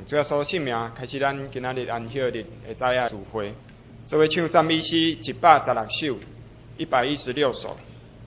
主要所性命，开始咱今仔日安息日会知影聚会，做伙唱赞美诗116首，116首。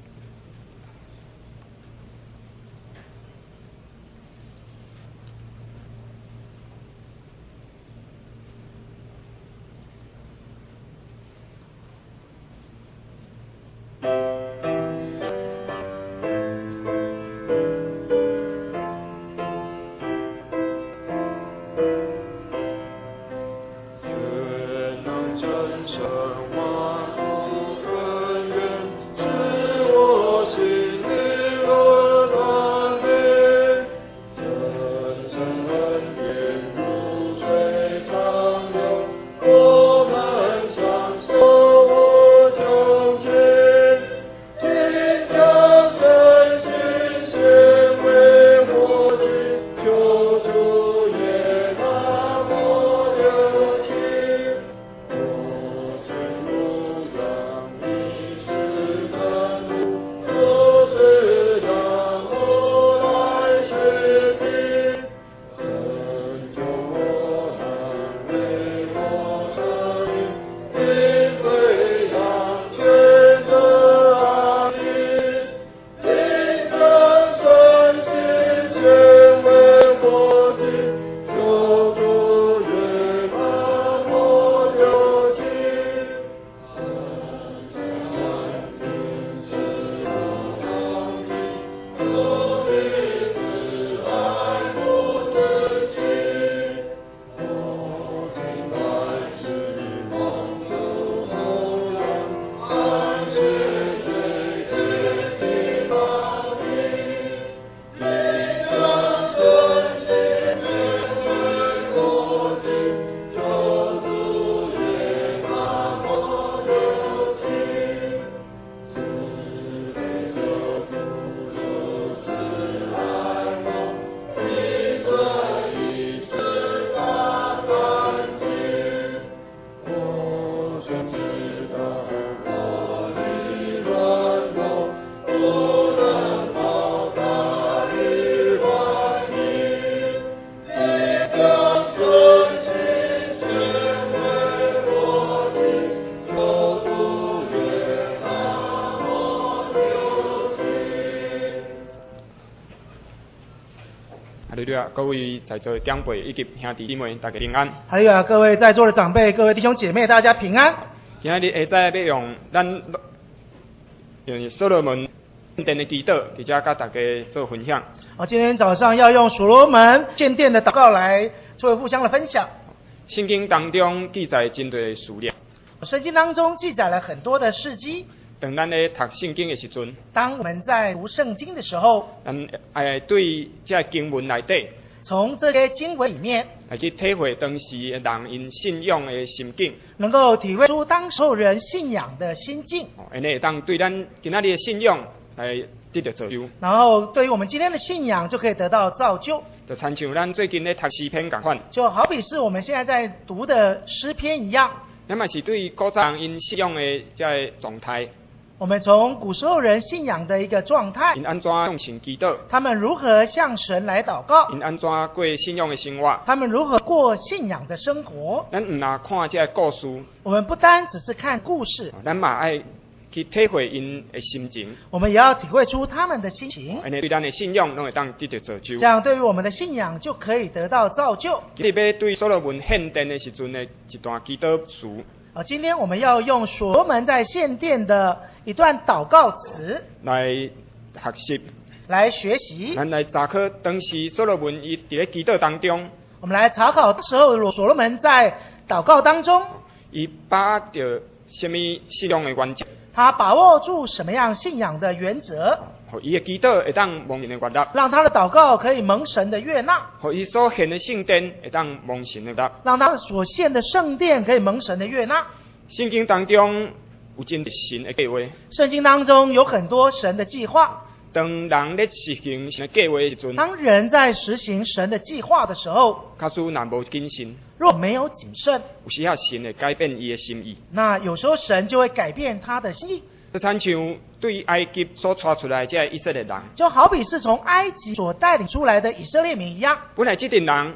各位在座的长辈以及兄弟姊妹，大家平安。 还有各位在座的长辈、各位弟兄姐妹，大家平安。 今日下晝要用咱所羅門獻殿的祈禱，直接甲大家做分享。 今天早上要用所羅門獻殿的禱告來作為互相的分享。 聖經當中記載真多的事例。 聖經當中記載了很多的事蹟。 當咱咧讀聖經的時陣， 當我們在讀聖經的時候， 對這經文內底， 從這些經文裡面， 來去體會當時人因信仰的心境， 能夠體會出當時人信仰的心境， 當對咱今仔日的信仰來得到造就。 然後對於我們今天的信仰就可以得到造就。 就親像咱最近咧讀詩篇同款， 就好比是我們現在在讀的詩篇一樣。 那麼是對古早人因信仰的這個狀態。 我們從古時候人信仰的一個狀態， 因安怎向神祈禱， 他們如何向神來禱告， 因安怎過信仰的生活， 他們如何過信仰的生活。 咱唔拿看這個故事， 我們不單只是看故事， 咱嘛愛去體會因的心情， 我們也要體會出他們的心情。 對咱的信仰攏會當得到造就。 這樣對於我們的信仰就可以得到造就。 今日要對所羅門獻殿的時陣的一段祈禱詞。 今天我們要用所羅門在獻殿的一段禱告詞來學習， 來學習。 咱來查考當時所羅門伊佇咧祈禱當中， 我們來查考時候所羅門在禱告當中， 伊把握着什麼信仰的原則？ 他把握住什麼樣信仰的原則？ 伊的祈禱會當蒙神的悅納， 讓他的禱告可以蒙神的悅納。 伊所獻的聖殿會當蒙神的悅納， 讓他所獻的聖殿可以蒙神的悅納。 聖經當中有真神的計劃， 聖經當中有很多神的計劃。 當人咧實行神的計劃的時陣， 當人在實行神的計劃的時候， 假使若無謹慎， 若沒有謹慎， 有時候神會改變伊的心意。 那有時候神就會改變他的心意。 就親像對埃及所帶出來這以色列人， 就好比是從埃及所帶領出來的以色列民一樣。 本來這群人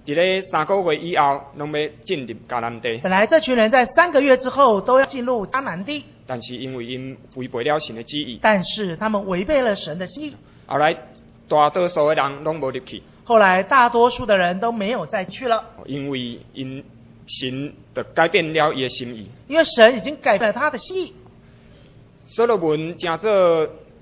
伫咧3个月以后，拢要进入迦南地。 本来这群人在3个月之后都要进入迦南地， 但是因为因违背了神的旨意， 但是他们违背了神的心意。 后来大多数的人拢无入去， 后来大多数的人都没有再去了， 因为因神就改变了伊的心意。 因为神已经改变了他的心意。 所罗门成做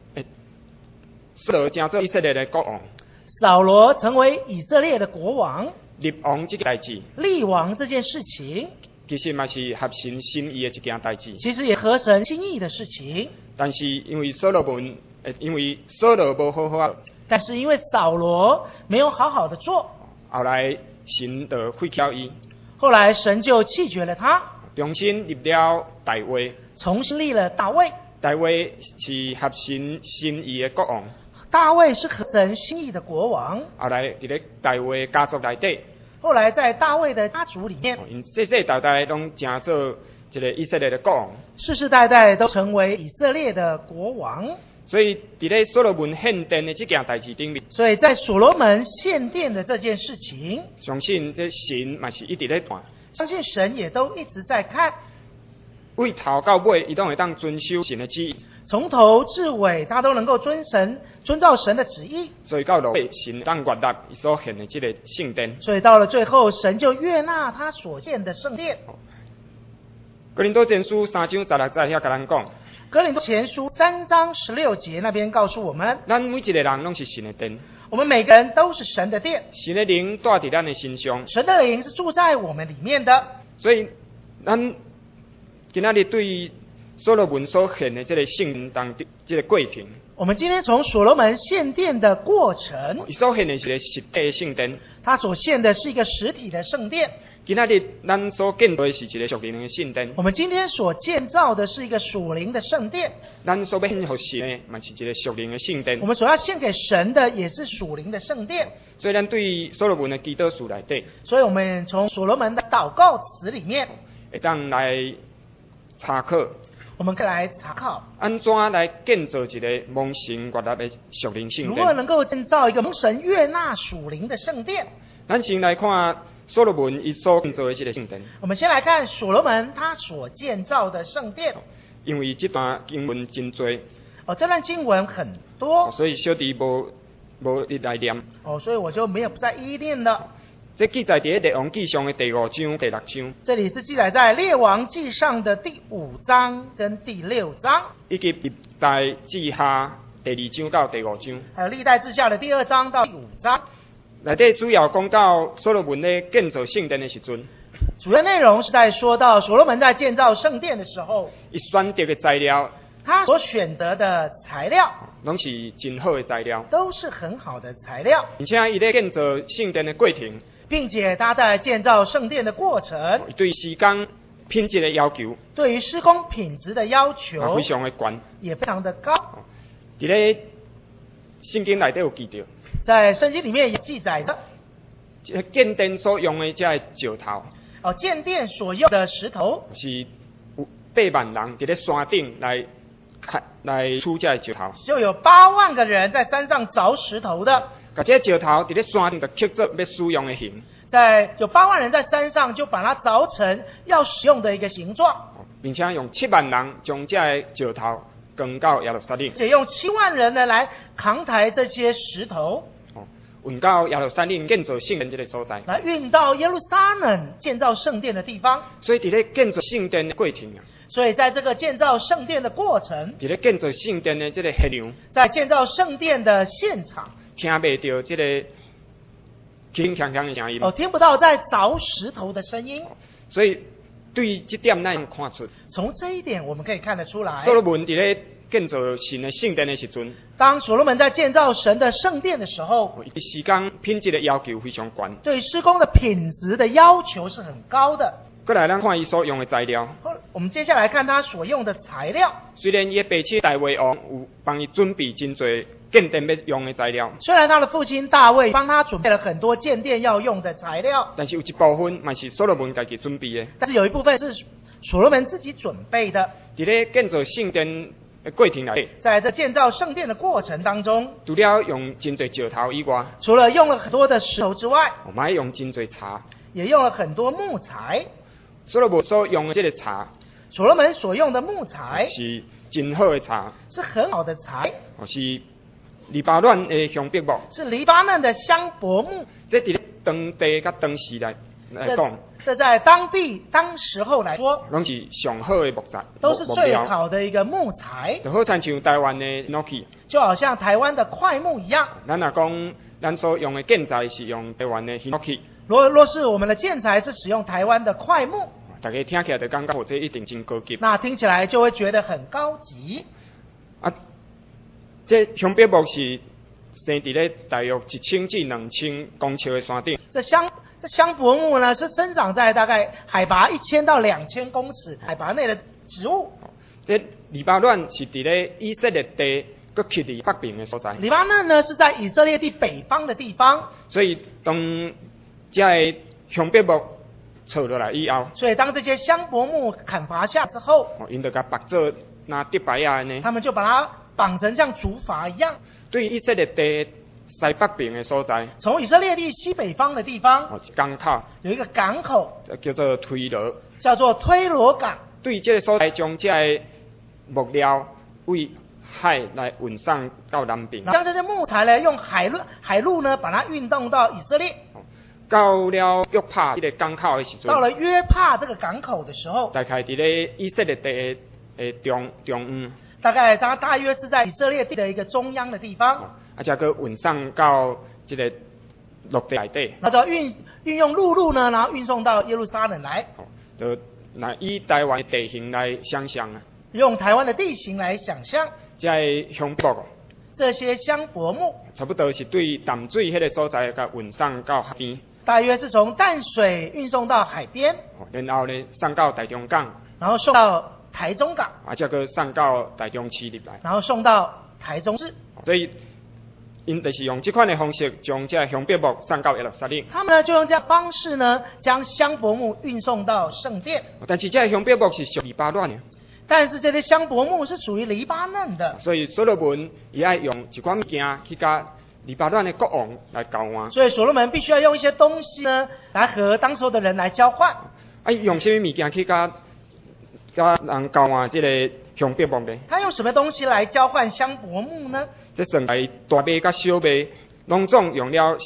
以色列的国王， 扫罗成为以色列的国王， 立王这个代志， 立王这件事情， 其实嘛是合神心意的一件代志。 其实也合神心意的事情。 但是因为所罗门，因为扫罗无好好啊， 但是因为扫罗没有好好的做， 后来神就废掉伊， 后来神就弃绝了他， 重新立了大卫。 重新立了大卫。 大卫是合神心意的国王， 大卫是合神心意的国王。 后来伫咧大卫家族内底， 后来在大卫的家族里面， 因世世代代拢成做一个以色列的国王， 世世代代都成为以色列的国王。 所以伫咧所罗门献殿的这件代志顶面， 所以在所罗门献殿的这件事情， 相信这神嘛是一直咧看， 相信神也都一直在看， 为头到尾，伊都会当遵守神的旨意， 从头至尾他都能够遵照神的旨意。 所以到落尾，神当悦纳伊所献的这个圣殿。 所以到了最后，神就悦纳他所献的圣殿。 哥林多前书3章16节遐甲咱讲， 哥林多前书3章16节那边告诉我们， 咱每一个人拢是神的殿， 我们每个人都是神的殿， 神的灵住伫咱的身上， 神的灵是住在我们里面的。 所以咱今仔日对所罗门所献的这个圣殿当这个过程， 我们今天从所罗门献殿的过程， 伊所献的是一个实体的圣殿， 他所献的是一个实体的圣殿。 今仔日咱所建造的是一个属灵的圣殿， 我们今天所建造的是一个属灵的圣殿， 咱所要献给神的嘛是一个属灵的圣殿。 我们所要献给神的也是属灵的圣殿。 所以咱对所罗门的祈祷书内底， 所以我们从所罗门的祷告词里面， 会当来查考， 我们可以来查考安怎来建造一个蒙神悦纳的属灵圣如何殿。 能够建造一个蒙神悦纳属灵的圣殿。 咱先来看所罗门伊所建造的这个圣殿， 我们先来看所罗门他所建造的圣殿。 因为这段经文真多， 这段经文很多， 所以小弟无一来念。 所以我就没有再一一念了。 这记载伫列王记上的第5章、第6章， 这里是记载在列王记上的第5章跟第6章， 以及历代志下第2章到第5章， 还有历代志下的第2章到第5章。 内底主要讲到所罗门咧建造圣殿的时阵， 主要内容是在说到所罗门在建造圣殿的时候， 伊选择的材料， 他所选择的材料拢是真好的材料， 都是很好的材料， 而且伊咧建造圣殿的过程， 并且他在建造圣殿的过程， 对施工品质的要求， 对于施工品质的要求非常的高， 也非常的高。 伫咧圣经内底有记到， 在圣经里面也记载的， 建殿所用的这石头， 建殿所用的石头是有8万人伫咧山顶来取这石头， 就有8万个人在山上凿石头的， 把这石头伫咧山顶就刻做要使用的形， 有8万人在山上就把它凿成要使用的一个形状， 并且用7万人将这石头扛到耶路撒冷， 而且用7万人呢来扛抬这些石头， 运到耶路撒冷建造圣殿这个所在， 来运到耶路撒冷建造圣殿的地方。 所以伫咧建造圣殿的过程啊， 所以在这个建造圣殿的过程， 伫咧建造圣殿的这个现场， 在建造圣殿的现场， 听袂到这个铿锵锵的声音， 听不到在凿石头的声音。 所以对这点咱看出， 从这一点我们可以看得出来， 所罗门伫咧建造神的圣殿的时阵， 当所罗门在建造神的圣殿的时候， 施工品质的要求非常高， 对施工的品质的要求是很高的。 过来咱看伊所用的材料， 我们接下来看他所用的材料。 虽然伊的爸亲大卫王有帮伊准备真多建殿要用的材料， 虽然他的父亲大卫帮他准备了很多建殿要用的材料， 但是有一部分嘛是所罗门家己准备的。 但是有一部分是所罗门自己准备的。 伫咧建造圣殿的过程内底， 在这建造圣殿的过程当中， 除了用真侪石头以外， 除了用了很多的石头之外， 我们还用真侪茶。 也用了很多木材。 所罗门所用的这个茶， 所罗门所用的木材是真好的茶， 是很好的材， 是黎巴嫩的香柏木， 是黎巴嫩的香柏木。 这伫咧当地甲当时来讲， 这在当时候来说， 拢是上好的木材， 都是最好的一个木材。 就好像台湾的 Noki， 就好像台湾的快木一样。 咱若讲咱所用的建材是用台湾的 Noki， 若是我们的建材是使用台湾的快木， 大家听起来就感觉这一定真高级。 那听起来就会觉得很高级。 啊，这香柏木是生伫咧大约1000至2000公尺的山顶。 这香柏木呢，是生长在大概海拔1000到2000公尺海拔内的植物。 这黎巴嫩是伫咧以色列地搁去离北边的所在。 黎巴嫩呢是在以色列地北方的地方， 所以当这个香柏木扯落来以后， 所以当这些香柏木砍伐下之后， 因就甲绑做那竹筏啊呢。 他们就把它绑成像竹筏一样。 对以色列地西北边的所在， 从以色列地西北方的地方， 港口有一个港口叫做推罗， 叫做推罗港。 对这个所在将这个木料为海来运送到南边， 将这些木材呢，用海路呢把它运动到以色列。 到了约帕这个港口的时阵， 到了约帕这个港口的时候， 大概伫咧以色列地的中央， 大概它大约是在以色列地的一个中央的地方。 才个运送到这个陆地内底， 然后运用陆路呢，然后运送到耶路撒冷来。 就那以台湾的地形来想象啊， 用台湾的地形来想象， 这个香柏这些香柏木差不多是对淡水迄个所在甲运送到海边， 大约是从淡水运送到海边， 然后呢送到台中港， 然后送到台中港， 才个送到台中市入来， 然后送到台中市。 所以因就是用这款的方式将这香柏木送到耶路撒冷。 他们呢就用这样方式呢，将香柏木运送到圣殿。 但是这香柏木是属黎巴嫩的， 但是这些香柏木是属于黎巴嫩的， 所以所罗门也爱用一款物件去甲黎巴嫩的国王来交换。 所以所罗门必须要用一些东西呢，来和当时候的人来交换。 用什么物件去甲人交换这个香柏木呢？ 他用什么东西来交换香柏木呢？ 这算来大麦甲小麦，拢总用了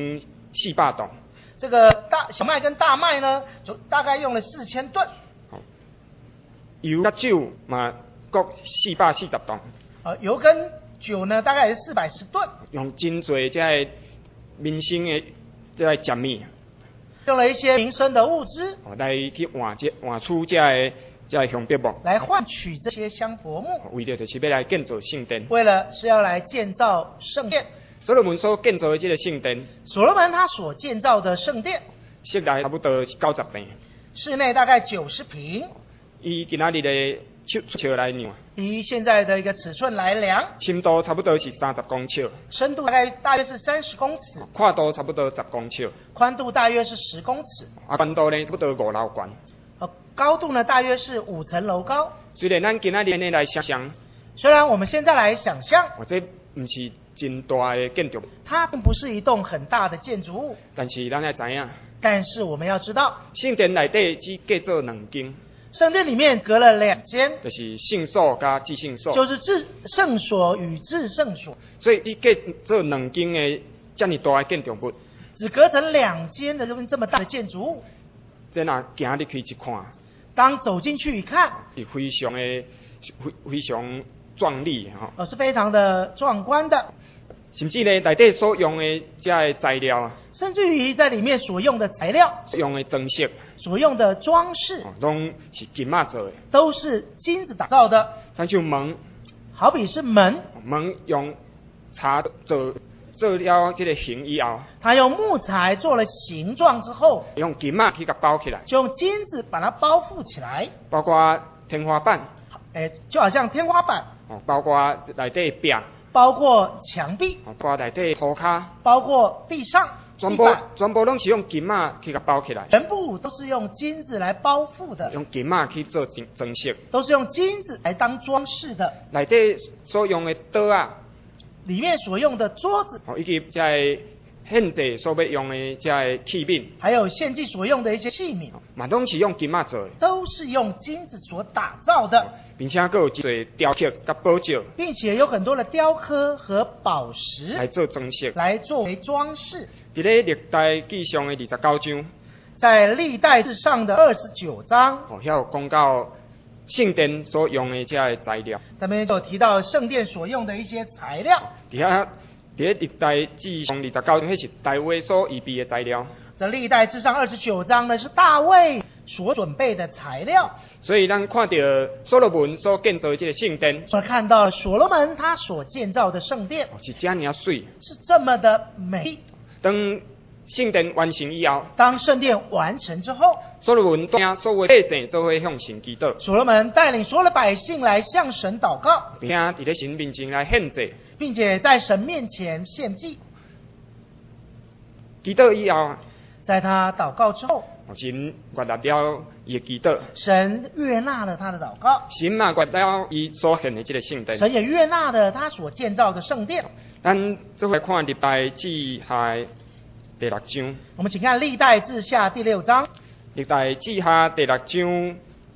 4400吨。 这个小麦跟大麦呢，就大概用了4000吨。 油甲酒嘛，各440吨。 油跟酒呢，大概也是410吨。 用真侪这个民生的这个食物， 用了一些民生的物资来去换出这个香柏木， 来换取这些香柏木， 为了就是要来建造圣殿。 为了是要来建造圣殿。 所罗门所建造的这个圣殿， 所罗门他所建造的圣殿， 室内差不多是90平， 室内大概90平。 以今仔日的尺来量， 以现在的一个尺寸来量， 深度差不多是30公尺， 深度大约是30公尺， 宽度差不多10公尺， 宽度大约是10公尺， 宽度呢差不多5楼高。 高度呢大约是5层楼高。 虽然咱今仔日来想象， 虽然我们现在来想象， 这不是真大的建筑， 它并不是一栋很大的建筑物， 但是咱要知影， 但是我们要知道， 圣殿内底只隔做2间。 圣殿里面隔了2间， 就是圣所加至圣所， 就是圣所与至圣所， 所以只隔做2间的这么大的建筑物， 只隔成2间的这么大的建筑物。 这若行入去一看， 当走进去一看， 是非常壮丽哈， 是非常的壮观的。 甚至呢，内底所用的这个材料啊， 甚至于在里面所用的材料、 所用的装饰、 所用的装饰， 拢是金仔做的， 都是金子打造的。 像像门， 好比是门用茶做了这个形以后， 它用木材做了形状之后， 用金仔去甲包起来， 就用金子把它包覆起来， 包括天花板， 就好像天花板， 包括内底壁。 包括墙壁， 包括内底涂骹， 包括地上， 全部拢是用金仔去甲包起来， 全部都是用金子来包覆的， 用金仔去做装饰， 都是用金子来当装饰的。 内底所用的刀啊， 里面所用的桌子， 以及这个献祭所要用的这个器皿， 还有献祭所用的一些器皿， 嘛拢是用金仔做的， 都是用金子所打造的， 并且还有一些雕刻甲宝石， 并且有很多的雕刻和宝石来做装饰， 来作为装饰。 伫咧历代记上的29章， 在历代志上的29章， 遐有讲到圣殿所用的这个材料， 他们有提到圣殿所用的一些材料。 伫咧历代志上29章，迄是大卫所预备的材料。 这历代志上29章呢，是大卫所准备的材料。 所以咱看到所罗门所建造的这个圣殿， 我们看到所罗门他所建造的圣殿是这样水， 是这么的美丽。 当圣殿完成以后， 当圣殿完成之后， 所罗门带所有百姓做伙向神祈祷， 所罗门带领所有的百姓来向神祷告， 并且伫咧神面前来献祭， 并且在神面前献祭。 祈祷以后， 在他祷告之后， 神悦纳了伊的祈祷， 神悦纳了他的祷告， 神嘛悦纳伊所献的这个圣殿， 神也悦纳了他所建造的圣殿。 咱做伙看历代志下第6章。 我们请看历代志下第6章。 历代志下第6章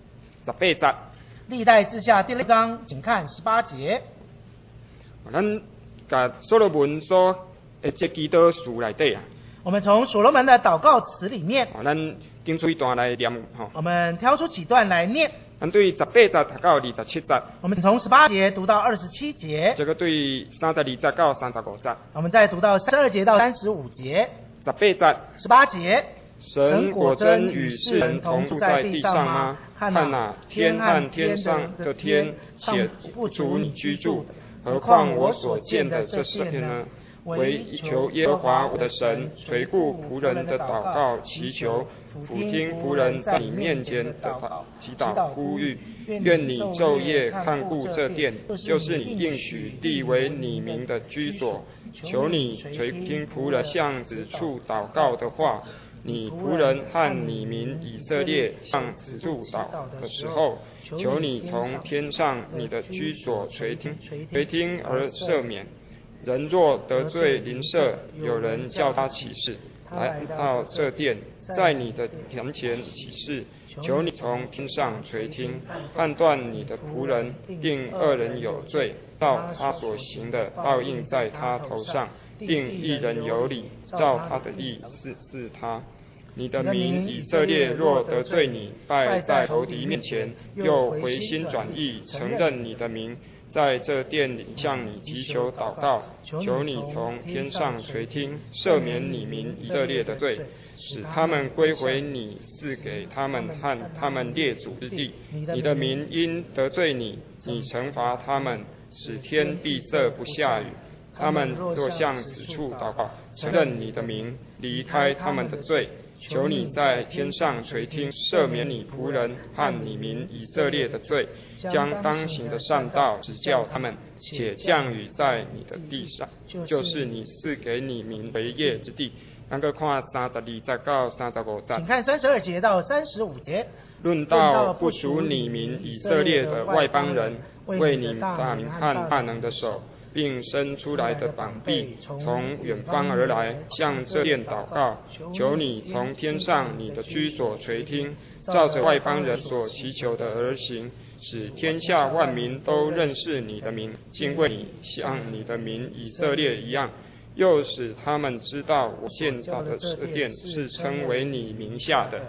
18节。 历代志下第6章，请看18节。 咱甲所罗门所这祈祷书内底啊， 我们从所罗门的祷告词里面， 咱拣出一段来念吼。 我们挑出几段来念。 咱对18节读到27节， 我们从18节读到27节， 这个对32节到35节， 我们再读到32节到35节。 18节 18节， 神果真与世人同住在地上吗？看哪，天和天上的天且不足你居住，何况我所见的这世界呢？唯求耶和华我的神垂顾仆人的祷告祈求，俯听仆人在你面前的祈祷呼吁。愿你昼夜看顾这殿，就是你应许立为你名的居所。求你垂听仆人向此处祷告的话。你仆人和你民以色列向此处祷的时候，求你从天上你的居所垂听而赦免。人若得罪邻舍，有人叫他起誓，来到这殿，在你的坛前起誓，求你从天上垂听，判断你的仆人，定恶人有罪，照他所行的报应在他头上，定一人有理，照他的义治他。你的民以色列若得罪你，拜在仇敌面前，又回心转意，承认你的名，在这殿里向你祈求祷告，求你从天上垂听，赦免你民以色列的罪，使他们归回你赐给他们和他们列祖之地。你的民因得罪你，你惩罚他们，使天闭塞不下雨。他们若向此处祷告，承认你的名，离开他们的罪，求你在天上垂听，赦免你仆人和你民以色列的罪，将当行的善道指教他们，且降雨在你的地上，就是你赐给你民为业之地。咱个看32节到35节。 请看32节到35节。 论到不属你民以色列的外邦人，为你大名和大能的手，并伸出来的膀臂，从远方而来，向这殿祷告，求你从天上你的居所垂听，照着外邦人所祈求的而行，使天下万民都认识你的名，敬畏你，像你的民以色列一样，又使他们知道我建造的这殿是称为你名下的。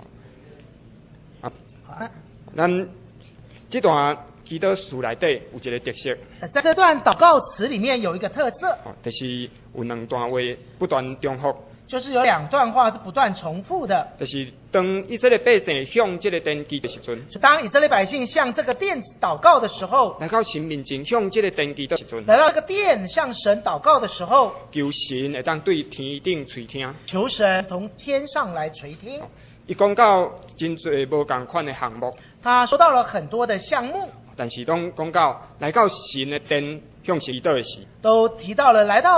咱这段祈祷书内底有一个特色， 在这段祷告词里面有一个特色， 就是有两段话不断重复， 就是有2段话是不断重复的。 就是当以色列百姓向这个殿祈的时阵， 当以色列百姓向这个殿祷告的时候， 来到神面前向这个殿祈的时阵， 来到这个殿向神祷告的时候， 求神会当对天顶垂听， 求神从天上来垂听。 伊讲到真侪无同款的项目， 他说到了很多的项目， 但是当讲到来到神的殿向神祈祷的时， 都提到了来到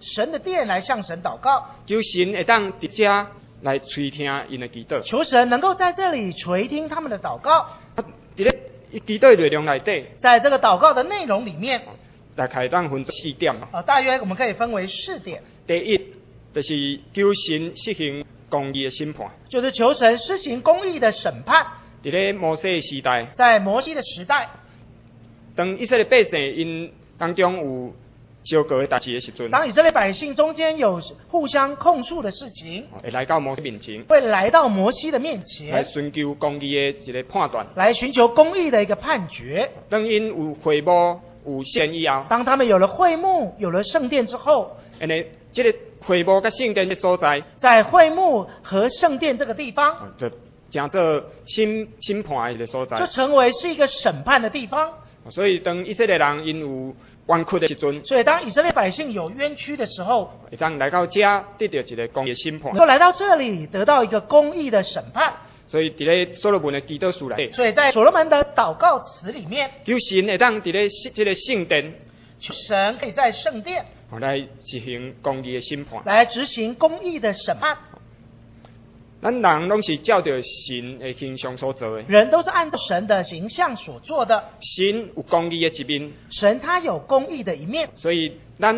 神的殿来向神祷告， 求神会当伫遮来垂听因的祈祷。 求神能够在这里垂听他们的祷告。 伫咧祈祷内容内底， 在这个祷告的内容里面， 大概当分作4点。 大约我们可以分为4点。 第一，就是求神实行公义的审判， 就是求神施行公义的审判。 伫咧摩西的时代， 在摩西的时代， 当以色列百姓因当中有相隔的代志的时阵， 当以色列百姓中间有互相控诉的事情， 会来到摩西面前， 会来到摩西的面来前， 寻求公义的一个判断， 来寻求公义的一个判决。 当因有会幕有献以后， 当他们有了会幕，有了圣殿之后， 这个会幕甲圣殿的所在， 在会幕和圣殿这个地方， 就成做审判的一个所在， 就成为是一个审判的地方。 所以当以色列人因有冤屈的时阵， 所以当以色列百姓有冤屈的时候， 会当来到这得到一个公义的审判能。够来到这里得到一个公义的审判。 所以伫咧所罗门的祈祷书内底， 所以在所罗门的祷告词里面， 求神会当伫咧这个圣殿， 求神可以在圣殿来执行公义的审判。 来执行公义的审判。 咱人拢是照着神的形象所做的， 人都是按照神的形象所做的， 神有公义的一面， 神他有公义的一面， 所以咱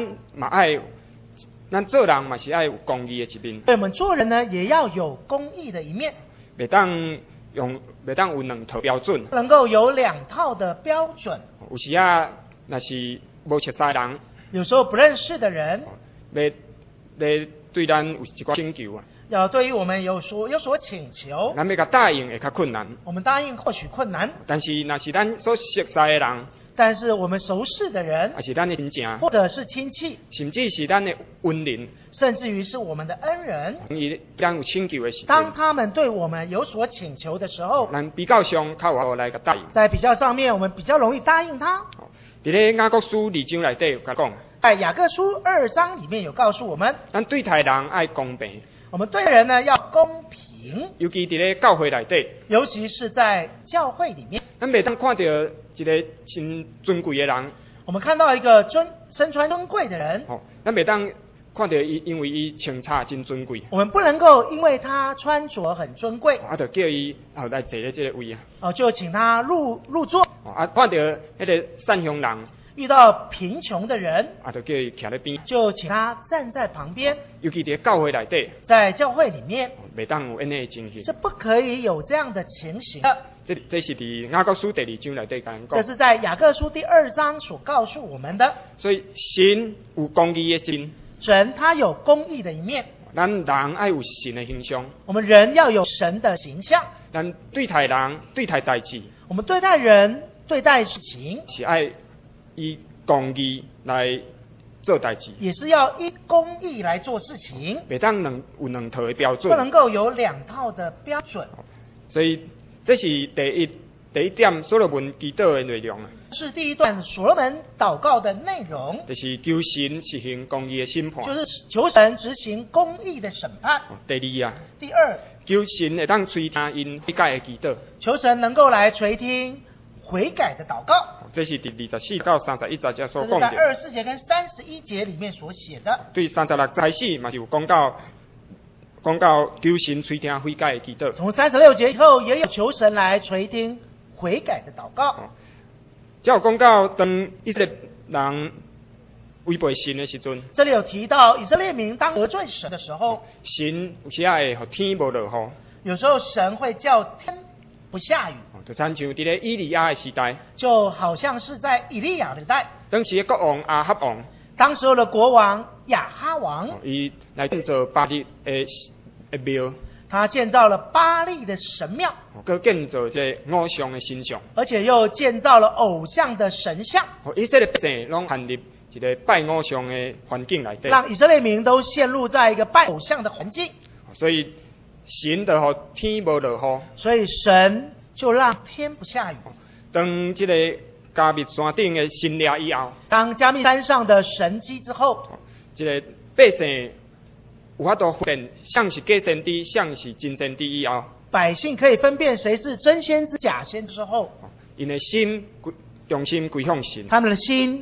做人嘛是爱有公义的一面。 所以我们做人呢也要有公义的一面， 袂当有两套标准。 能够有2套的标准。 有时啊，若是无熟悉的人， 有时候不认识的人， 要对咱有一寡请求啊， 要对于我们有所请求， 咱要甲答应会较困难。 我们答应或许困难， 但是若是咱所熟悉的人， 但是我们熟识的人， 也是咱的亲戚， 或者是亲戚， 甚至是咱的恩人， 甚至于是我们的恩人， 伊咱有请求的时当阵， 他们对我们有所请求的时候， 咱比较上较有来甲答应。 在比较上面我们比较容易答应他。 伫咧雅各书2章内底有甲讲， 在雅各书2章里面有告诉我们， 咱对待人爱公平， 我们对人呢要公平， 尤其伫咧教会内底， 尤其是在教会里面， 咱袂当看到一个真尊贵的人， 我们看到一个身穿尊贵的人， 咱袂当看到伊因为伊穿插真尊贵， 我们不能够因为他穿着很尊贵， 就叫伊来坐咧这个位啊， 就请他入座。 看到迄个善良人， 遇到贫穷的人， 就叫伊徛咧边， 就请他站在旁边。 尤其伫教会内底， 在教会里面， 袂当有安尼的情形， 是不可以有这样的情形的。 这是伫雅各书第2章内底讲。 这是在雅各书第2章所告诉我们的。 所以神有公义的一面， 神他有公义的一面， 咱人爱有神的形象， 我们人要有神的形象。 咱对待人、对待代志， 我们对待人、对待事情， 是爱以公义来做代志， 也是要依公义来做事情， 袂当有两套的标准， 不能够有2套的标准。 所以这是第一点所罗门祈祷的内容啊， 是第一段所罗门祷告的内容， 就是求神实行公义的审判， 就是求神执行公义的审判。 第2啊， 第2， 求神会当垂听因悔改的祈祷， 求神能够来垂听悔改的祷告。 这是第24到31节所这是在讲的。 24节跟31节里面所写的。 对36开始嘛是有讲到求神垂听悔改的祈祷。 从36节以后也有求神来垂听悔改的祷告。 才有讲到当以色列人违背神的时阵， 这里有提到以色列民当得罪神的时候， 神有时会互天无落雨， 有时候神会叫天不下雨， 就亲像伫咧以利亚的时代， 就好像是在以利亚的代， 当时的国王亚哈王， 当时候的国王亚哈王， 伊来建造巴力的庙， 他建造了巴力的神庙， 佮建造这偶像的神像， 而且又建造了偶像的神像， 以色列百姓拢陷入一个拜偶像的环境内底， 让以色列民都陷入在一个拜偶像的环境， 所以神就互天无落雨， 所以神就让天不下雨。 当这个加密山顶的神掠以后， 当加密山上的神迹之后， 这个百姓有法度分辨像是假先知，像是真先知以后， 百姓可以分辨谁是真先知假先知之后， 因的心重新归向神， 他们的心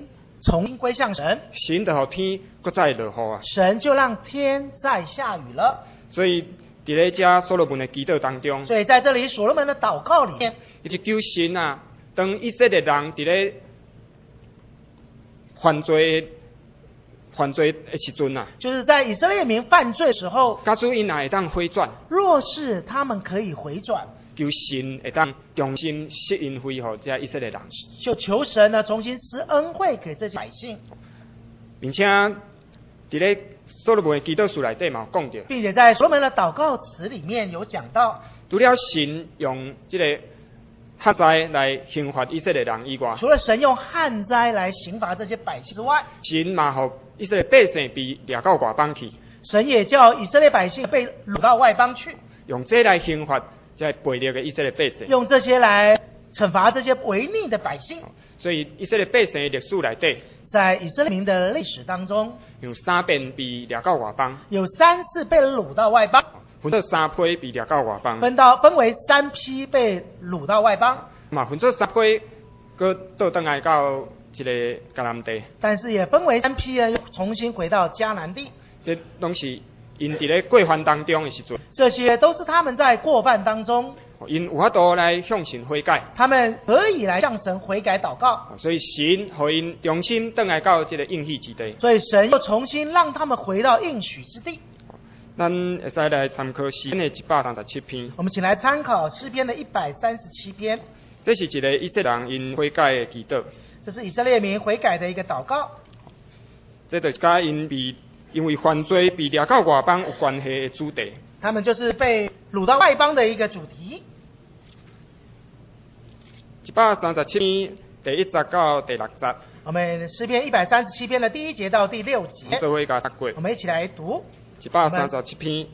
重新归向神， 神就让天搁再落雨啊。 神就让天再下雨了。 所以伫咧遮所罗门的祈祷当中， 所以在这里所罗门的祷告里面， 伊就求神啊，当以色列人伫咧犯罪的时阵啊， 就是在以色列民犯罪的时候， 假使因若会当回转， 若是他们可以回转， 求神会当重新施恩惠予这以色列人， 就求神呢重新施恩惠给这些百姓， 并且伫咧所罗门的祈祷书内底嘛有讲到， 并且在所罗门的祷告词里面有讲到， 除了神用这个旱灾来刑罚以色列人以外， 除了神用旱灾来刑罚这些百姓之外， 神嘛互以色列百姓被掠到外邦去， 神也叫以色列百姓被掳到外邦去， 用这来刑罚这悖逆的以色列百姓， 用这些来惩罚这些违逆的百姓。 所以以色列百姓的历史内底， 在以色列民的历史当中， 有3遍被掠到外邦， 有3次被掳到外邦， 分做3批被掠到外邦， 分为3批被掳到外邦， 嘛分做3批，搁倒转来到这个迦南地， 但是也分为3批呢，又重新回到迦南地。 这拢是因伫咧过犯当中的时阵， 这些都是他们在过犯当中， 因有法度来向神悔改， 他们可以来向神悔改祷告， 所以神互因重新转来到这个应许之地。 所以神又重新让他们回到应许之地。 咱会使来参考诗篇的137篇， 我们请来参考诗篇的137篇， 这是一个以色列人因悔改的祈祷， 这是以色列民悔改的一个祷告。 这就是甲因为犯罪被掠到外邦有关系的主题。 他们就是被掳到外邦的一个主题。 137篇第1节到第6节， 我们诗篇137篇的第1节到第6节， 做伙甲读过。 我们一起来读。 137篇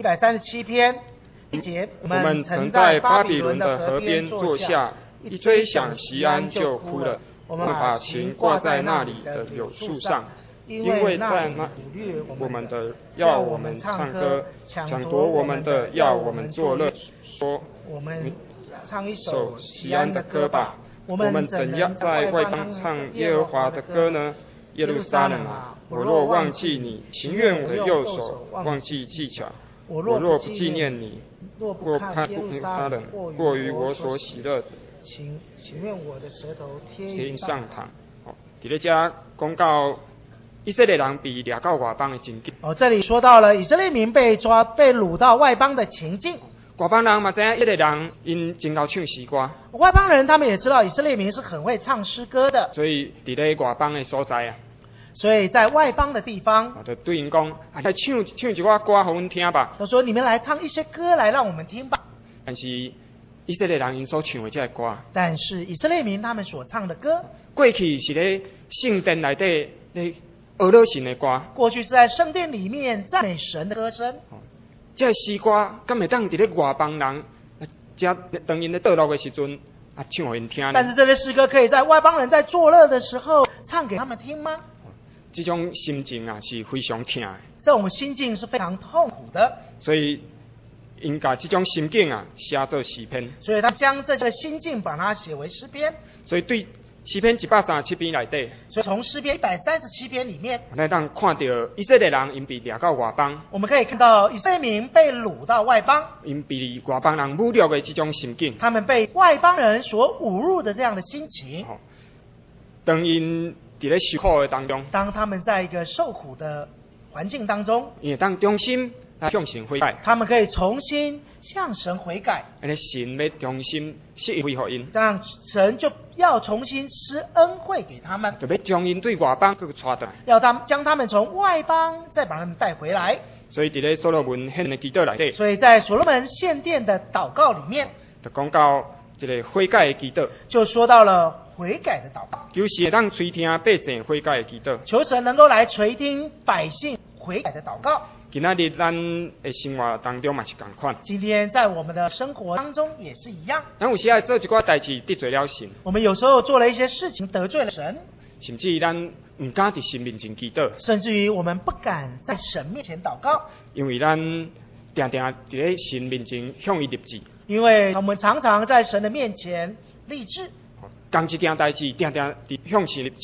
137篇1节， 我们曾在巴比伦的河边坐下，一追想锡安就哭了。我们把琴挂在那里的柳树上，因为在那捕掠我们的要我们唱歌，抢夺我们的要我们作乐。说， 我们唱一首首锡安的歌吧。我们怎样在外邦唱耶和华的歌呢？耶路撒冷啊，我若忘记你，情愿我的右手忘记技巧。我若不纪念你，若看耶路撒冷过于我所喜乐的， 情愿我的舌头贴贴上膛。伫咧遮讲到以色列人被掠到外邦的情景。 这里说到了以色列民被掳到外邦的情境。 外邦人嘛知影以色列人因真会唱诗歌。 外邦人他们也知道以色列民是很会唱诗歌的， 所以伫咧外邦的所在啊， 所以在外邦的地方， 就对因讲，来唱一寡歌，互阮听吧。 他说：“你们来唱一些歌来让我们听吧。” 但是以色列人因所唱的这个歌， 但是以色列民他们所唱的歌， 过去是咧圣殿内底咧俄罗神的歌， 过去是在圣殿里面赞美神的歌声。 这个诗歌敢会当伫咧外邦人，当因咧堕落的时阵唱互因听呢？ 但是这些诗歌可以在外邦人在作乐的时候唱给他们听吗？ 这种心情是非常痛的。 这种心境是非常痛苦的。 所以因把这种心境写作诗篇。 所以他将这个心境把它写为诗篇。 所以对诗篇137篇内底， 所以从诗篇137篇里面， 咱当看到以色列人因被掠到外邦， 我们可以看到以色列民被掳到外邦， 因被外邦人侮辱的这种心境， 他们被外邦人所侮辱的这样的心情。 当因伫咧受苦的当中， 当他们在一个受苦的环境当中， 因会当忠心来向神悔改， 他们可以重新向神悔改， 安尼神要重新施恩惠给因， 这样神就要重新施恩惠给他们， 就要将因对外邦去带回来， 要将他们从外邦再把他们带回来。 所以伫咧所罗门献的祈祷内底， 所以在所罗门献殿的祷告里面， 就讲到这个悔改的祈祷， 就说到了悔改的祷告， 求神会当垂听百姓悔改的祈祷， 求神能够来垂听百姓悔改的祷告。 今仔日咱的生活当中嘛是同款。 今天在我们的生活当中也是一样。 咱有时做一寡代志得罪了神。我们有时候做了一些事情得罪了神， 甚至咱唔敢伫神面前祈祷。 甚至于我们不敢在神面前祷告， 因为咱常常伫咧神面前向伊立志。 因为我们常常在神的面前立志。 同一件代志常常伫向神立志。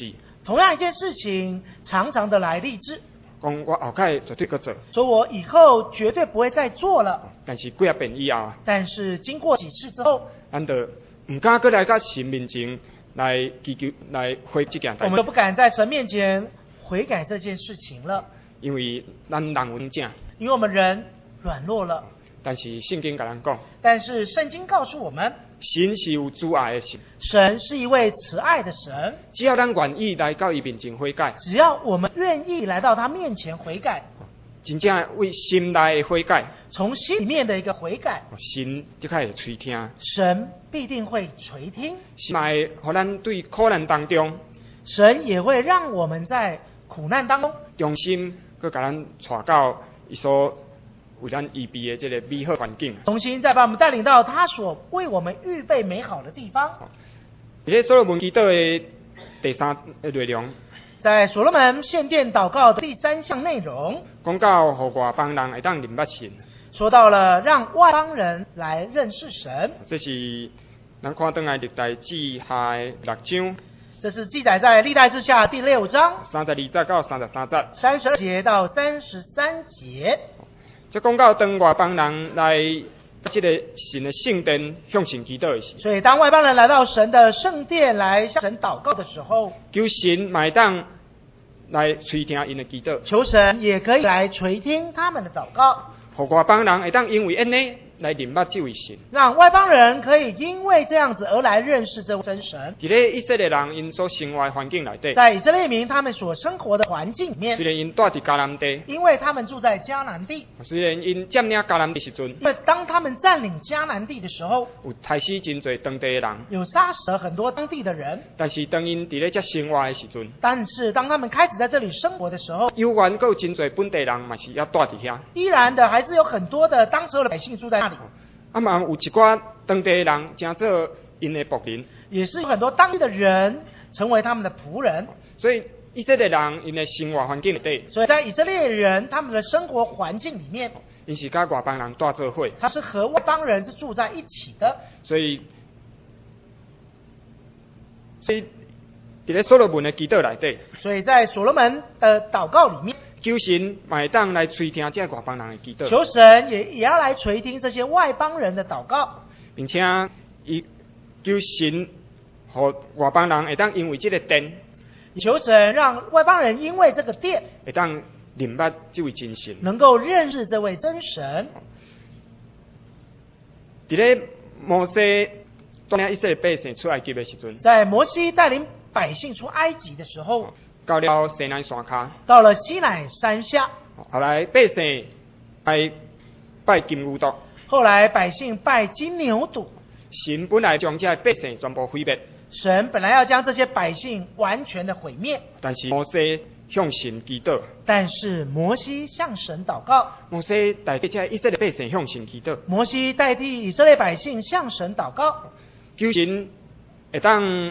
同样一件事情，常常的来立志， 讲我后盖绝对搁做， 说我以后绝对不会再做了。 但是几啊遍以后， 但是经过几次之后， 咱就唔敢搁来到神面前来祈求来悔这件代志， 我们都不敢在神面前悔改这件事情了， 因为咱人文正， 因为我们人软弱了。 但是圣经甲咱讲， 但是圣经告诉我们， 神是有主爱的神， 神是一位慈爱的神， 只要咱愿意来到伊面前悔改， 只要我们愿意来到他面前悔改， 真正为心内的悔改， 从心里面的一个悔改， 神就开始垂听， 神必定会垂听， 神会互咱对苦难当中， 神也会让我们在苦难当中， 重新佮甲咱带到伊所为咱预备的这个美好环境。 重新再把我们带领到他所为我们预备美好的地方。 伫咧所罗门祈祷的第三个内容， 在所罗门献殿祷告的第3项内容， 讲到互外邦人会当认捌神， 说到了让外邦人来认识神。 这是咱看倒来历代志下6章， 这是记载在历代志下第6章 32节到33节 ，32节到33节。 这讲到当外邦人来这个神的圣殿向神祈祷的时， 所以当外邦人来到神的圣殿来向神祷告的时候， 求神买当来垂听因的祈祷， 求神也可以来垂听他们的祷告， 互外邦人会当因为安尼来认捌这位神。 让外邦人可以因为这样子而来认识这位真神。 伫咧以色列人因所生活的环境内底， 在以色列民他们所生活的环境里面虽，然因住伫迦南地， 因为他们住在迦南地， 虽然因占领迦南地时阵， 因为当他们占领迦南地的时候， 有开始真侪当地的人， 有杀死了很多当地的人， 但是当因伫咧这生活的时阵， 但是当他们开始在这里生活的时候， 有缘够真侪本地人嘛是要住伫遐， 依然的还是有很多的当时候的百姓住在那里， 啊嘛有一寡当地的人正做因的仆人， 也是有很多当地的人成为他们的仆人。 所以以色列人因的生活环境里底， 所以在以色列人他们的生活环境里面， 因是甲外邦人住做伙， 他是和外邦人是住在一起的。 所以伫咧所罗门的祈祷内底， 所以在所罗门的祷告里面， 求神买当来垂听这外邦人的祈祷， 求神也要来垂听这些外邦人的祷告， 并且伊求神互外邦人会当因为这个殿， 求神让外邦人因为这个殿会当认捌这位真神。 能够认识这位真神。 伫咧摩西带领以色列百姓出埃及的时阵， 在摩西带领百姓出埃及的时候， 到了西奈山骹， 到了西乃山下， 后来百姓拜金牛犊， 后来百姓拜金牛犊， 神本来将这百姓全部毁灭， 神本来要将这些百姓完全的毁灭， 但是摩西向神祈祷， 但是摩西向神祷告， 摩西代替这以色列百姓向神祈祷， 摩西代替以色列百姓向神祷告， 求神会当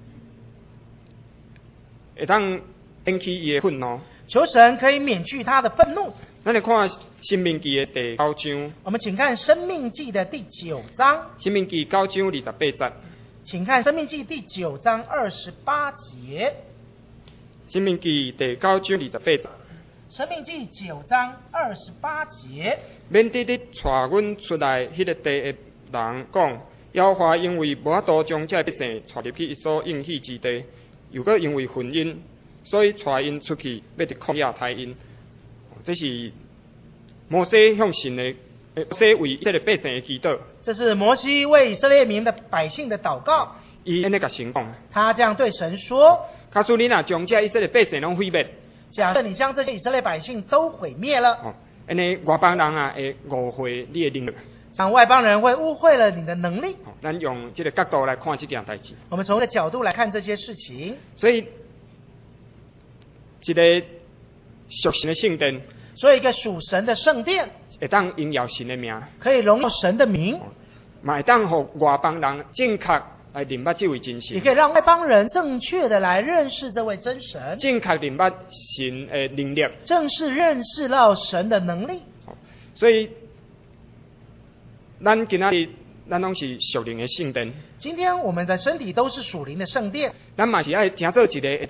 引起伊的愤怒。 求神可以免去他的愤怒。 咱来看《申命记》的第9章， 我们请看《申命记》的第9章， 《申命记》9章28节， 请看《申命记》第9章28节， 《申命记》第9章28节。 《申命记》9章28节， 免得你带阮出来迄个地的人讲，耶和华因为无法度将这百姓带入去伊所应许之地，又搁因为婚姻，所以带因出去要伫旷野杀因。这是摩西向神的，摩西为以色列百姓的祈祷。 这是摩西为以色列民的百姓的祷告。 伊安尼甲神讲， 他这样对神说： 假使你若将这以色列百姓拢毁灭， 假设你将这些以色列百姓都毁灭了， 安尼外邦人啊会误会你的能力， 让外邦人会误会了你的能力。 咱用这个角度来看这件代志。 我们从这个角度来看这些事情。 所以，一个属神的圣殿， 所以一个属神的圣殿会当荣耀神的名， 可以荣耀神的名， 嘛会当互外邦人正确来认捌这位真神， 也可以让外邦人正确的来认识这位真神， 正确认捌神的能力， 正是认识到神的能力。 所以，咱今仔日咱拢是属灵的圣殿， 今天我们的身体都是属灵的圣殿， 咱嘛是爱成做一个会当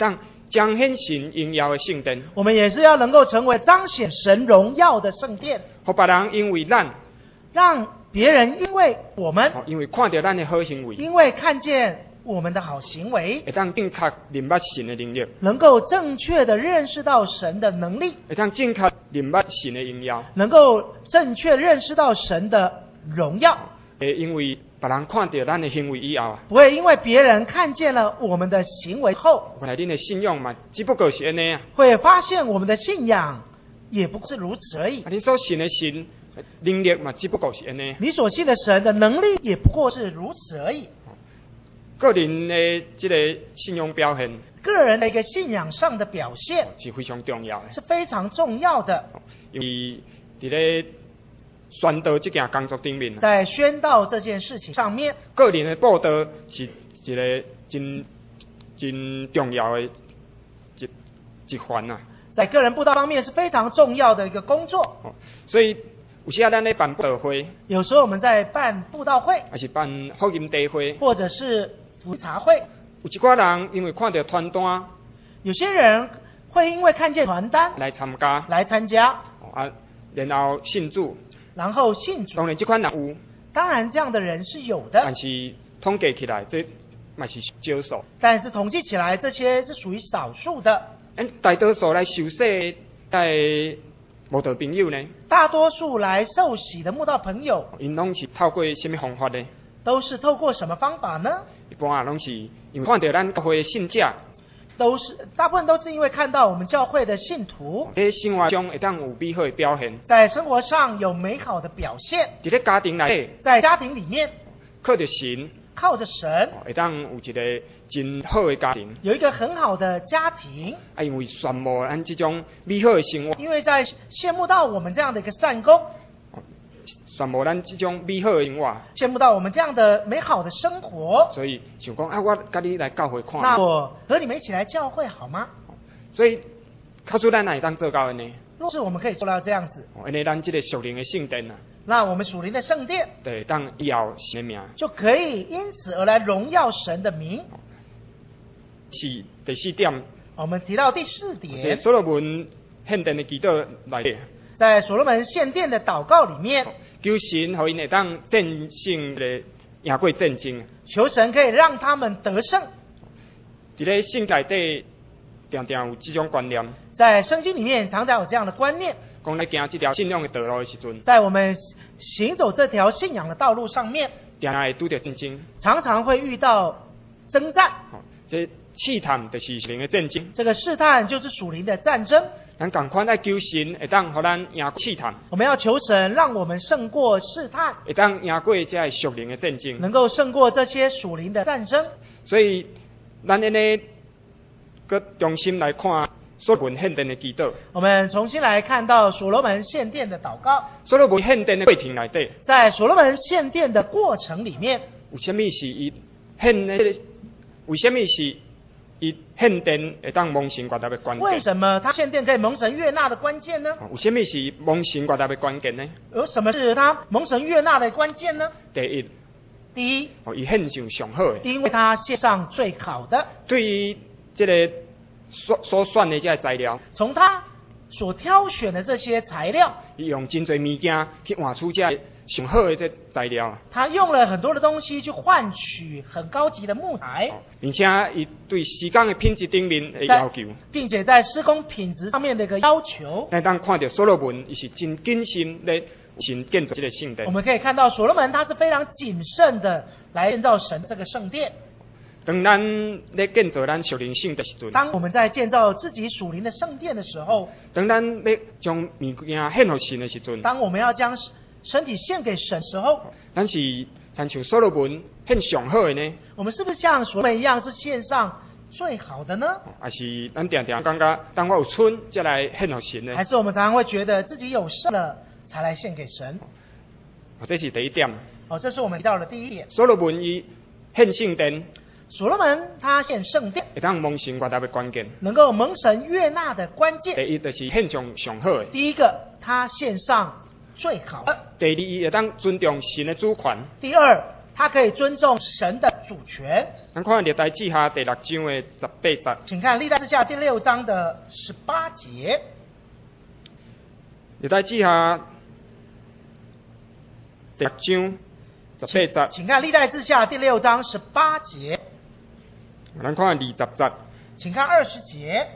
彰显神荣耀的圣殿。 我们也是要能够成为彰显神荣耀的圣殿， 互别人因为咱， 让别人因为我们， 因为看到咱的好行为， 因为看见我们的好行为， 会当正确明白神的能力， 能够正确的认识到神的能力， 会当正确明白神的荣耀， 能够正确认识到神的荣耀。 因为别人看到咱的行为以后， 不会因为别人看见了我们的行为后， 原来恁的信仰嘛，只不过是安尼啊。 会发现我们的信仰也不是如此而已。 你所信的神能力嘛，只不过是安尼。 你所信的神的能力也不过是如此而已。 个人的这个信仰表现， 个人的一个信仰上的表现是非常重要的， 是非常重要的。 因为伫咧宣导这件工作顶面， 在宣道这件事情上面， 个人的报道是一个真重要的一环啊。 在个人布道方面是非常重要的一个工作。 所以有时咱咧办布道会， 有时候我们在办布道会， 还是办福音大会， 或者是福茶会， 有一寡人因为看到传单， 有些人会因为看见传单来参加， 然后信主， 然后信主。 当然这款人有， 当然这样的人是有的， 但是统计起来这嘛是少数。 但是统计起来，这些是属于少数的。 大多数来受洗在慕道朋友呢， 大多数来受洗的慕道朋友， 因拢是透过什么方法呢？ 都是透过什么方法呢？ 一般啊，拢是因为看到咱教会的信者， 大部分都是因为看到我们教会的信徒在生活中会当有美好的表现， 在生活上有美好的表现， 伫咧家庭内， 在家庭里面靠着神， 靠着神， 会当有一个真好的家庭， 有一个很好的家庭。 因为羡慕咱这种美好的生活， 因为在羡慕到我们这样的一个善功， 羡慕咱这种美好的生活， 羡慕到我们这样的美好的生活， 所以想讲我甲你来教会看， 那我和你们一起来教会好吗？ 所以，靠出咱哪会当做到呢？ 若是我们可以做到这样子， 安尼咱这个属灵的圣殿啊， 那我们属灵的圣殿对，当以后神的名， 就可以因此而来荣耀神的名。 是第四点。 我们提到第四点， 所罗门献殿的祈祷内底， 在所罗门献殿的祷告里面， 求神互因会当战胜的赢过战争， 求神可以让他们得胜。 伫咧圣经内底常常有这种观念， 在圣经里面常常有这样的观念， 讲来行这条信仰的道路的时阵， 在我们行走这条信仰的道路上面， 常常会拄到战争， 常常会遇到征战。 这试探就是属灵的战争， 这个试探就是属灵的战争。 咱同款爱求神会当互咱赢试探， 我们要求神让我们胜过试探， 会当赢过这个属灵的战争， 能够胜过这些属灵的战争。 所以咱安尼搁重新来看所罗门献殿的祈祷。 我们重新来看到所罗门献殿的祷告。 所罗门献殿的过程内底， 在所罗门献殿的过程里面， 有什么是伊献的？为什么是伊献殿会当蒙神悦纳的关键？ 为什么他献殿可以蒙神悦纳的关键呢？ 有什么是蒙神悦纳的关键呢？ 有什么是他蒙神悦纳的关键呢？第一， 伊献上上好的， 因为他献上最好的。 对于这个所选的这个材料， 从他所挑选的这些材料， 伊用真侪物件去换出这上好的这材料。 他用了很多的东西去换取很高级的木材， 并且伊对施工的品质顶面的要求， 并且在施工品质上面的一个要求。 咱当看到所罗门，伊是真谨慎来神建造这个圣殿。 我们可以看到所罗门他是非常谨慎的来建造神这个圣殿。 当咱咧建造咱属灵圣的时阵， 当我们在建造自己属灵的圣殿的时候， 当咱咧将物件献给神的时阵， 当我们要将身体献给神的时候， 咱是像所罗门献上好的呢？ 我们是不是像所罗门一样是献上最好的呢？ 还是咱常常感觉当我有村再来献给神呢？ 还是我们常常会觉得自己有剩了才来献给神？ 这是第一点。 这是我们提到的第一点。 所罗门伊献圣殿， 所罗门他献圣殿， 会当蒙神悦纳的关键， 能够蒙神悦纳的关键。 第一就是献上好的。 第一个，他献上最好的。 第二，伊会当尊重神的主权。 第二， 他可以尊重神的主权。 咱看历代志下第6章的18节， 请看历代志下第6章的18节。 历代志下第6章18节， 请看历代志下第6章18节。 咱看20节， 请看20节。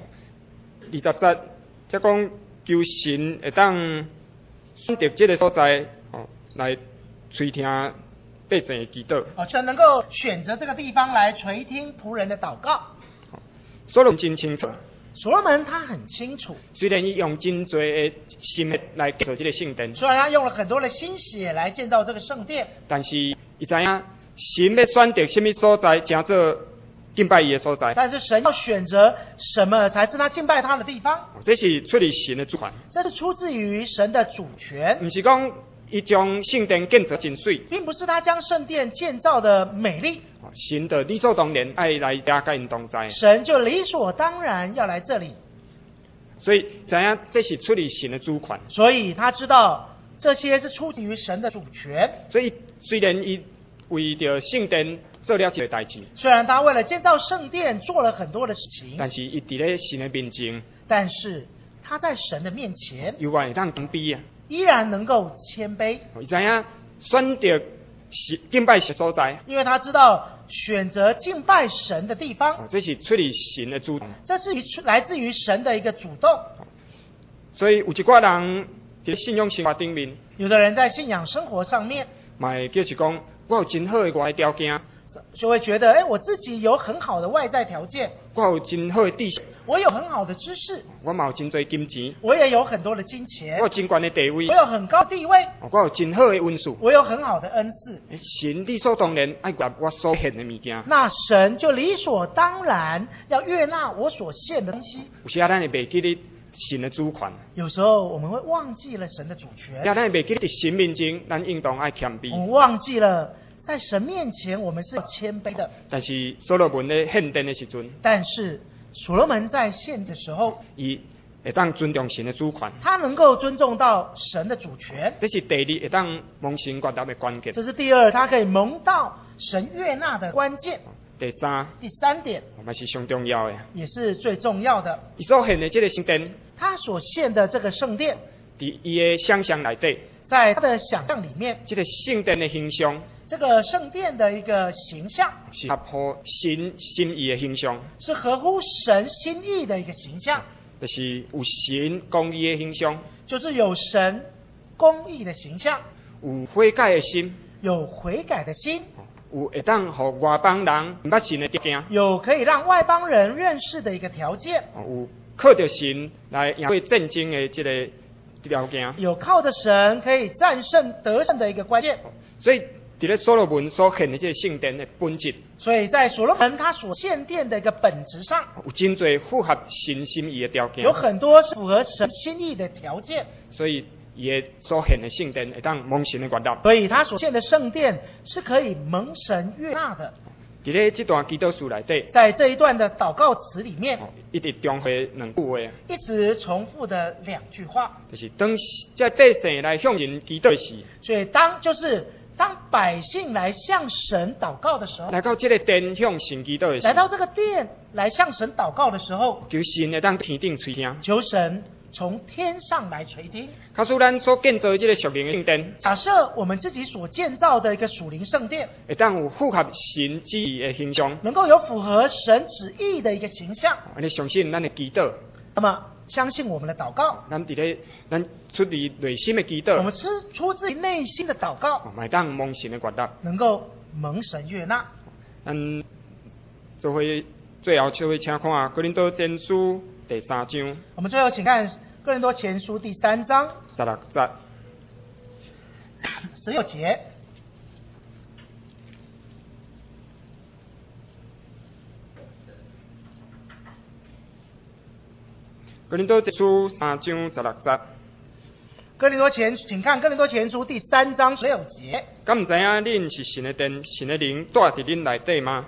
20节则讲求神会当选择这个所在，来垂听百姓的祈祷。 神能够选择这个地方来垂听仆人的祷告。 所罗门真清楚， 所罗门他很清楚， 虽然伊用真多的心力来建造这个圣殿， 虽然他用了很多的心血来建造这个圣殿， 但是伊知影神要选择什么所在，成做敬拜伊的所在。 但是神要选择什么才是他敬拜他的地方， 这是出于神的主权， 这是出自于神的主权， 不是讲伊将圣殿建造真水， 并不是他将圣殿建造的美丽， 神的理所当然爱来加甲因同在， 神就理所当然要来这里， 所以知影这是出于神的主权， 所以他知道这些是出自于神的主权。 所以虽然伊为着圣殿做了这个代志， 虽然他为了建造圣殿做了很多的事情， 但是伊伫咧神的面前， 但是他在神的面前犹原会当谦卑啊， 依然能够谦卑， 伊知影选择敬拜神所在， 因为他知道选择敬拜神的地方， 这是出于神的主动， 这是来自于神的一个主动。 所以有一寡人伫信仰生活顶面， 有的人在信仰生活上面， 嘛就是讲我有真好的外条件， 就会觉得，我自己有很好的外在条件， 我有真好的知识， 我有很好的知识， 我嘛有真多金钱， 我也有很多的金钱， 我有真高的地位， 我有很高地位， 我有真好的恩赐， 我有很好的恩赐。 神理所当然爱接我所献的物件， 那神就理所当然要悦纳我所献的东西。 有时咱会袂记得神的主权， 有时候我们会忘记了神的主权， 咱会袂记得伫神面前，咱应当爱谦我卑。 们忘记了在神面前我们是要谦卑的。 但是所罗门咧献殿的时阵， 但是所罗门在献的时候， 伊会当尊重神的主权， 他能够尊重到神的主权， 这是第二会当蒙神悦纳的关键。 这是第二，他可以蒙到神悦纳的关键。 第三， 第三点嘛是上重要的， 也是最重要的， 伊所献的这个圣殿， 他所献的这个圣殿， 伫伊的想象内底， 在他的想象里面， 这个圣殿的形象这个圣殿的一个形象是合乎神心意的形象， 是合乎神心意的一个形象， 就是有神公义的形象， 就是有神公义的形象， 有悔改的心， 有悔改的心， 有会当互外邦人捌神的条件， 有可以让外邦人认识的一个条件， 有靠着神来赢过战争的这个条件， 有靠着神可以战胜得胜的一个关键。 所以伫咧所罗门所献的这个圣殿的本质， 所以在所罗门他所献殿的一个本质上， 有真侪符合神心意的条件， 有很多是符合神心意的条件， 所以伊的所献的圣殿会当蒙神的悦纳。 所以他所献的圣殿是可以蒙神悦纳的。 伫咧这段祈祷书内底， 在这一段的祷告词里面， 一直重复两句话， 一直重复的两句话， 就是当这百姓来向人祈祷时， 所以当百姓来向神祷告的时候， 来到这个殿向神祈祷的时来，到这个殿来向神祷告的时候， 求神会当天顶垂听， 求神从天上来垂听。 假使咱所建造的这个属灵的圣殿， 假设我们自己所建造的一个属灵圣殿， 会当有符合神旨意的形象， 能够有符合神旨意的一个形象， 安尼相信咱的祈祷， 那么相信我们的祷告， 咱伫咧咱出于内心的祈祷， 我们出自于内心的祷告， 会当蒙神的悦纳。 能够蒙神悦纳。 咱就会最后就会请看《哥林多前书》第3章我们最后请看哥林多前书第3章 16节。 16节。 哥林多前书3章16节。 请看哥林多前书第3章16节。 敢唔知影恁是神的殿，神的灵住伫恁内底吗？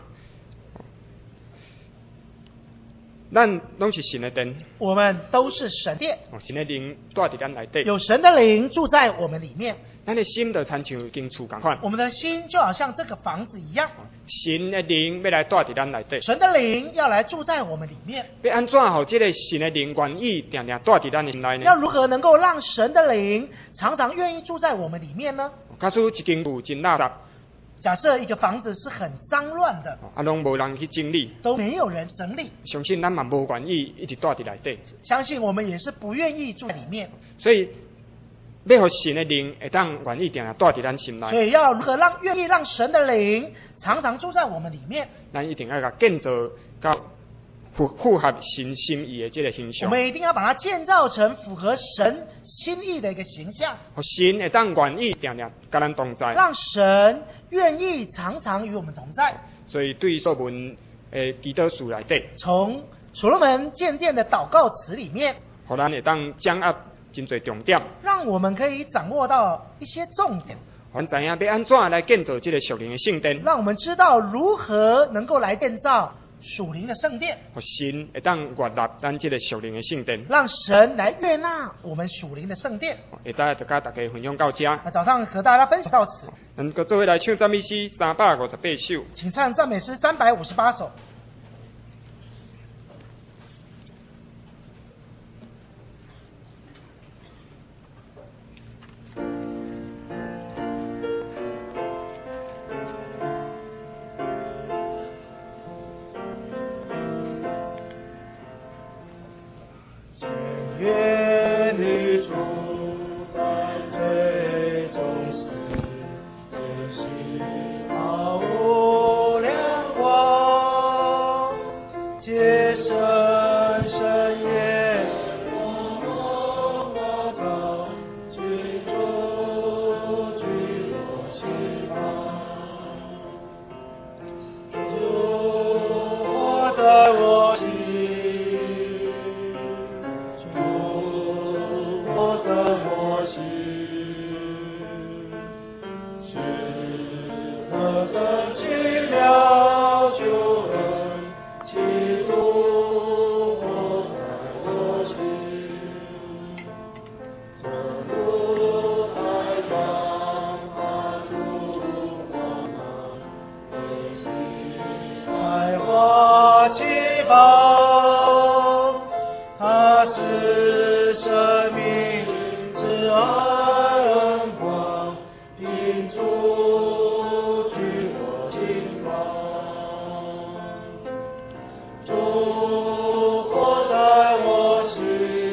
咱拢是神的殿， 我们都是神殿， 神的灵住伫咱内底。 有神的灵住在我们里面。 咱的心就亲像一间厝共款。 我们的心就好像这个房子一样， 神的灵要来住伫咱内底。 神的灵要来住在我们里面。 要安怎互这个神的灵愿意定定住伫咱的心内呢？ 要如何能够让神的灵常常愿意住在我们里面呢？ 假使一间厝真垃圾， 假设一个房子是很脏乱的， 拢无人去整理， 都没有人整理， 相信咱嘛无愿意一直住伫内底。 相信我们也是不愿意住在里面。 所以，要互神的灵会当愿意定定住伫咱心内。 所以要如何愿意让神的灵常常住在我们里面？ 咱一定要甲建造到符合神心意的这个形象。 我们一定要把它建造成符合神心意的一个形象。 神会当愿意定定甲咱同在， 让神愿意常常与我们同在。 所以对所文祈祷书内底， 从所罗门建殿的祷告词里面， 互咱会当掌握真侪重点， 让我们可以掌握到一些重点。 咱知影要安怎来建造这个属灵的圣殿， 让我们知道如何能够来建造属灵的圣殿， 互神会当悦纳咱这个属灵的圣殿， 让神来悦纳我们属灵的圣殿。 会当就甲大家分享到这。 早上和大家分享到此， 咱个做伙来唱赞美诗358首， 请唱赞美诗358首。 愿你住在最中心，见习毫无亮光，皆深深夜默默默照，居住居我心房，主活在我心。他是生命之恩光，引主居我心房，主活在我心，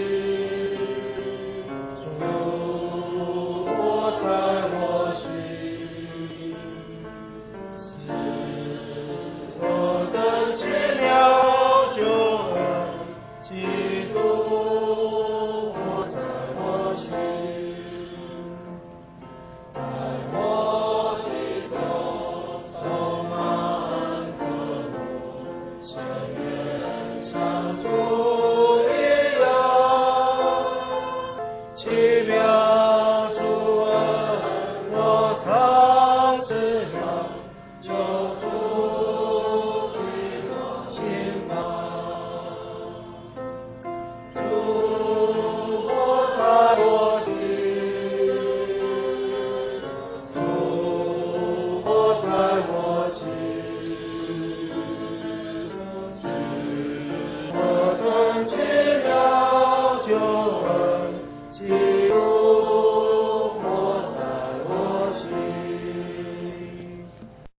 主活在我心，是我的奇妙救恩。基督活在我心，在我心中充满歌舞，深渊像主一样，奇妙主恩我常思量。